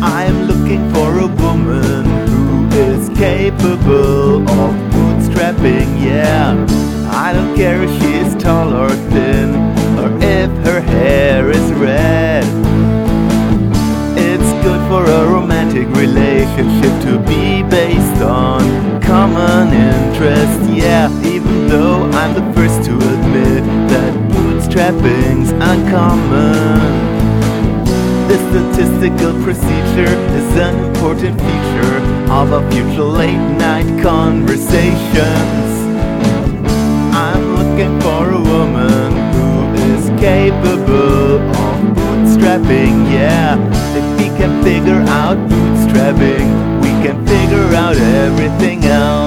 I'm looking for a woman who is capable of bootstrapping, yeah. I don't care if she's tall or thin, or if her hair is red. It's good for a romantic relationship to be based on common interests, yeah. Even though I'm the first to admit that bootstrapping's uncommon. The statistical procedure is an important feature of our future late-night conversations. I'm looking for a woman who is capable of bootstrapping, yeah. If we can figure out bootstrapping, we can figure out everything else.